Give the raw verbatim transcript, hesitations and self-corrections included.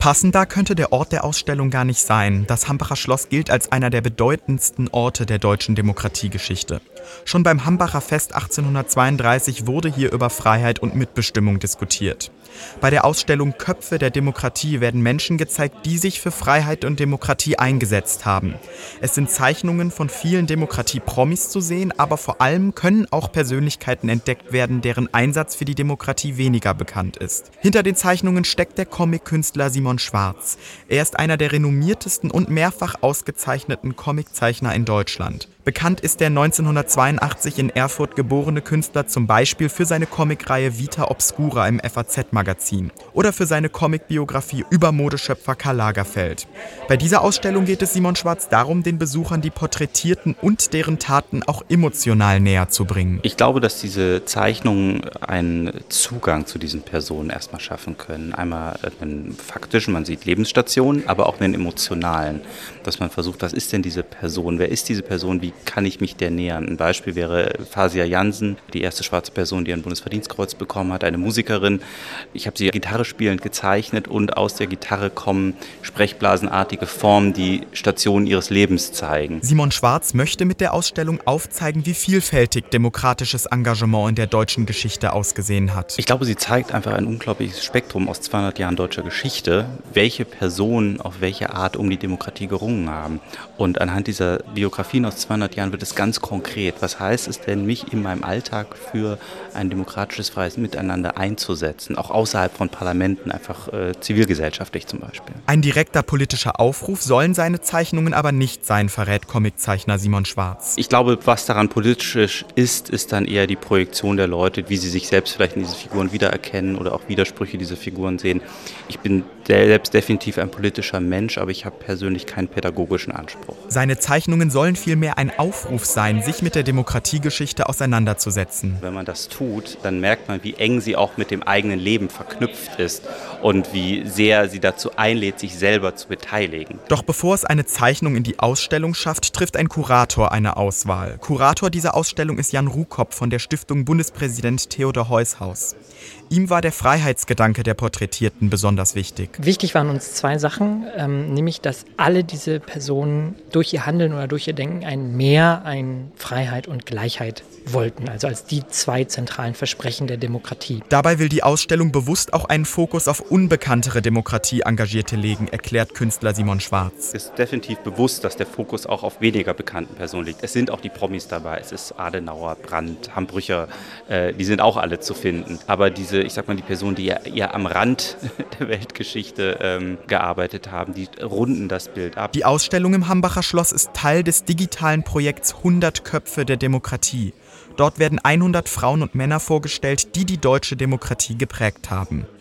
Passender könnte der Ort der Ausstellung gar nicht sein. Das Hambacher Schloss gilt als einer der bedeutendsten Orte der deutschen Demokratiegeschichte. Schon beim Hambacher Fest achtzehnhundertzweiunddreißig wurde hier über Freiheit und Mitbestimmung diskutiert. Bei der Ausstellung Köpfe der Demokratie werden Menschen gezeigt, die sich für Freiheit und Demokratie eingesetzt haben. Es sind Zeichnungen von vielen Demokratie-Promis zu sehen, aber vor allem können auch Persönlichkeiten entdeckt werden, deren Einsatz für die Demokratie weniger bekannt ist. Hinter den Zeichnungen steckt der Comic-Künstler Simon Schwarz. Er ist einer der renommiertesten und mehrfach ausgezeichneten Comiczeichner in Deutschland. Bekannt ist der neunzehnhundertzweiundachtzig in Erfurt geborene Künstler zum Beispiel für seine Comicreihe Vita Obscura im F A Z-Magazin oder für seine Comicbiografie über Modeschöpfer Karl Lagerfeld. Bei dieser Ausstellung geht es Simon Schwarz darum, den Besuchern die Porträtierten und deren Taten auch emotional näher zu bringen. Ich glaube, dass diese Zeichnungen einen Zugang zu diesen Personen erstmal schaffen können. Einmal einen faktischen, man sieht Lebensstationen, aber auch einen emotionalen, dass man versucht, was ist denn diese Person, wer ist diese Person, wie kann ich mich der nähern? Ein Beispiel wäre Fasia Jansen, die erste schwarze Person, die ein Bundesverdienstkreuz bekommen hat, eine Musikerin. Ich habe sie Gitarre spielend gezeichnet und aus der Gitarre kommen sprechblasenartige Formen, die Stationen ihres Lebens zeigen. Simon Schwarz möchte mit der Ausstellung aufzeigen, wie vielfältig demokratisches Engagement in der deutschen Geschichte ausgesehen hat. Ich glaube, sie zeigt einfach ein unglaubliches Spektrum aus zweihundert Jahren deutscher Geschichte, welche Personen auf welche Art um die Demokratie gerungen haben. Und anhand dieser Biografien aus zweihundert Jahren wird es ganz konkret. Was heißt es denn, mich in meinem Alltag für ein demokratisches, freies Miteinander einzusetzen, auch außerhalb von Parlamenten, einfach äh, zivilgesellschaftlich zum Beispiel. Ein direkter politischer Aufruf sollen seine Zeichnungen aber nicht sein, verrät Comiczeichner Simon Schwarz. Ich glaube, was daran politisch ist, ist dann eher die Projektion der Leute, wie sie sich selbst vielleicht in diese Figuren wiedererkennen oder auch Widersprüche dieser Figuren sehen. Ich bin selbst definitiv ein politischer Mensch, aber ich habe persönlich keinen pädagogischen Anspruch. Seine Zeichnungen sollen vielmehr ein Aufruf sein, sich mit der Demokratiegeschichte auseinanderzusetzen. Wenn man das tut, dann merkt man, wie eng sie auch mit dem eigenen Leben verknüpft ist und wie sehr sie dazu einlädt, sich selber zu beteiligen. Doch bevor es eine Zeichnung in die Ausstellung schafft, trifft ein Kurator eine Auswahl. Kurator dieser Ausstellung ist Jan Rukop von der Stiftung Bundespräsident Theodor Heuss Haus. Ihm war der Freiheitsgedanke der Porträtierten besonders wichtig. Wichtig waren uns zwei Sachen, ähm, nämlich, dass alle diese Personen durch ihr Handeln oder durch ihr Denken ein Mehr, ein Freiheit und Gleichheit wollten, also als die zwei zentralen Versprechen der Demokratie. Dabei will die Ausstellung bewusst auch einen Fokus auf unbekanntere Demokratie-Engagierte legen, erklärt Künstler Simon Schwarz. Es ist definitiv bewusst, dass der Fokus auch auf weniger bekannten Personen liegt. Es sind auch die Promis dabei, es ist Adenauer, Brandt, Hambrücher, äh, die sind auch alle zu finden. Aber diese, ich sag mal, die Personen, die eher, eher am Rand der Weltgeschichte ähm, gearbeitet haben, die runden das Bild ab. Die Ausstellung im Hambacher Schloss ist Teil des digitalen Projekts hundert Köpfe der Demokratie. Dort werden hundert Frauen und Männer vorgestellt, die die deutsche Demokratie geprägt haben.